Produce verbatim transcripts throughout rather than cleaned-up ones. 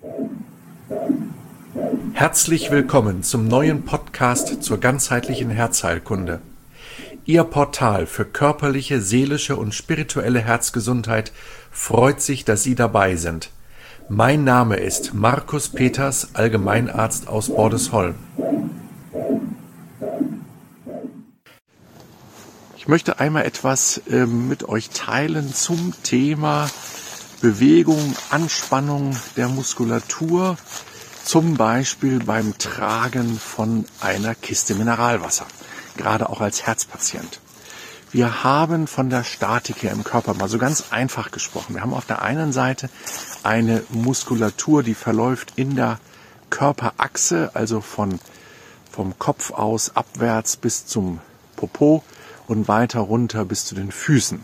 Herzlich willkommen zum neuen Podcast zur ganzheitlichen Herzheilkunde. Ihr Portal für körperliche, seelische und spirituelle Herzgesundheit freut sich, dass Sie dabei sind. Mein Name ist Markus Peters, Allgemeinarzt aus Bordesholm. Ich möchte einmal etwas äh, mit euch teilen zum Thema Bewegung, Anspannung der Muskulatur, zum Beispiel beim Tragen von einer Kiste Mineralwasser, gerade auch als Herzpatient. Wir haben von der Statik her im Körper mal so ganz einfach gesprochen. Wir haben auf der einen Seite eine Muskulatur, die verläuft in der Körperachse, also von, vom Kopf aus abwärts bis zum Popo und weiter runter bis zu den Füßen.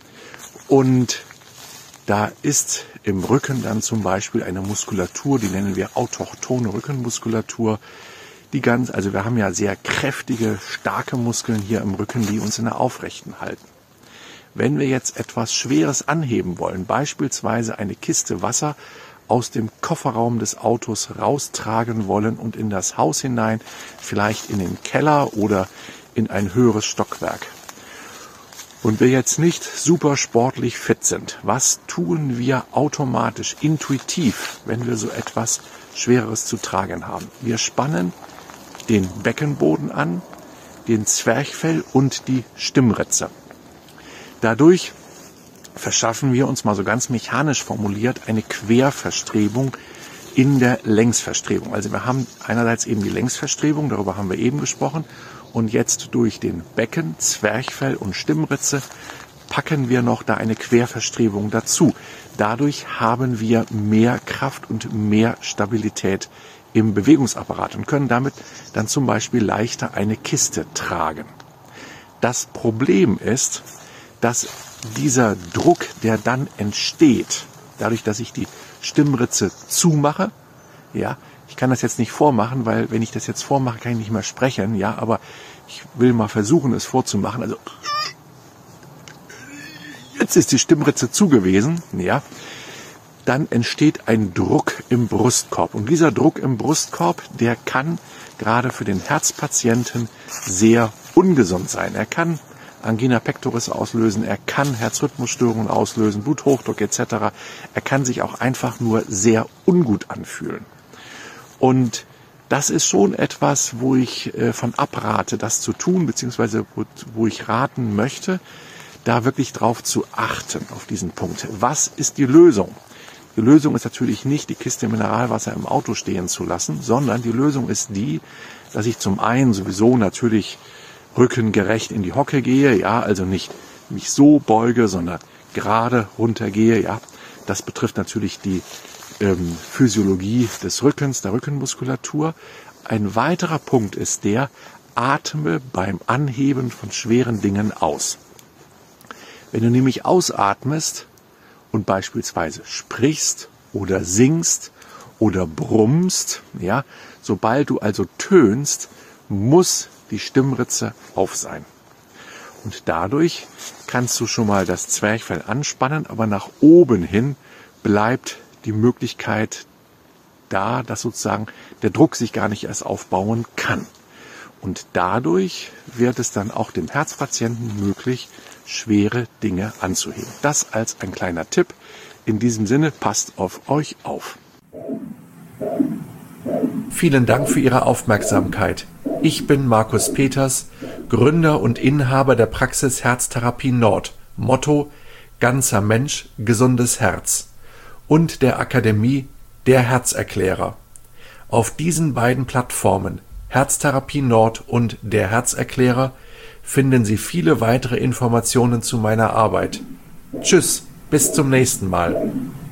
Und da ist im Rücken dann zum Beispiel eine Muskulatur, die nennen wir autochthone Rückenmuskulatur. Die ganz, also wir haben ja sehr kräftige, starke Muskeln hier im Rücken, die uns in der Aufrechten halten. Wenn wir jetzt etwas Schweres anheben wollen, beispielsweise eine Kiste Wasser aus dem Kofferraum des Autos raustragen wollen und in das Haus hinein, vielleicht in den Keller oder in ein höheres Stockwerk, und wir jetzt nicht super sportlich fit sind, was tun wir automatisch, intuitiv, wenn wir so etwas Schwereres zu tragen haben? Wir spannen den Beckenboden an, den Zwerchfell und die Stimmritze. Dadurch verschaffen wir uns, mal so ganz mechanisch formuliert, eine Querverstrebung in der Längsverstrebung. Also wir haben einerseits eben die Längsverstrebung, darüber haben wir eben gesprochen, und jetzt durch den Becken, Zwerchfell und Stimmritze packen wir noch da eine Querverstrebung dazu. Dadurch haben wir mehr Kraft und mehr Stabilität im Bewegungsapparat und können damit dann zum Beispiel leichter eine Kiste tragen. Das Problem ist, dass dieser Druck, der dann entsteht, dadurch, dass ich die Stimmritze zumache, ja, ich kann das jetzt nicht vormachen, weil wenn ich das jetzt vormache, kann ich nicht mehr sprechen, ja, aber ich will mal versuchen, es vorzumachen. Also jetzt ist die Stimmritze zu gewesen, ja, dann entsteht ein Druck im Brustkorb. Und dieser Druck im Brustkorb, der kann gerade für den Herzpatienten sehr ungesund sein. Er kann Angina pectoris auslösen, er kann Herzrhythmusstörungen auslösen, Bluthochdruck et cetera. Er kann sich auch einfach nur sehr ungut anfühlen. Und das ist schon etwas, wo ich äh, von abrate, das zu tun, beziehungsweise wo, wo ich raten möchte, da wirklich drauf zu achten, auf diesen Punkt. Was ist die Lösung? Die Lösung ist natürlich nicht, die Kiste Mineralwasser im Auto stehen zu lassen, sondern die Lösung ist die, dass ich zum einen sowieso natürlich rückengerecht in die Hocke gehe, ja, also nicht mich so beuge, sondern gerade runtergehe, ja. Das betrifft natürlich die ähm, Physiologie des Rückens, der Rückenmuskulatur. Ein weiterer Punkt ist der, atme beim Anheben von schweren Dingen aus. Wenn du nämlich ausatmest und beispielsweise sprichst oder singst oder brummst, ja, sobald du also tönst, muss die Stimmritze auf sein. Und dadurch kannst du schon mal das Zwerchfell anspannen, aber nach oben hin bleibt die Möglichkeit da, dass sozusagen der Druck sich gar nicht erst aufbauen kann. Und dadurch wird es dann auch dem Herzpatienten möglich, schwere Dinge anzuheben. Das als ein kleiner Tipp. In diesem Sinne, passt auf euch auf. Vielen Dank für Ihre Aufmerksamkeit. Ich bin Markus Peters, Gründer und Inhaber der Praxis Herztherapie Nord, Motto Ganzer Mensch, gesundes Herz, und der Akademie Der Herzerklärer. Auf diesen beiden Plattformen, Herztherapie Nord und Der Herzerklärer, finden Sie viele weitere Informationen zu meiner Arbeit. Tschüss, bis zum nächsten Mal.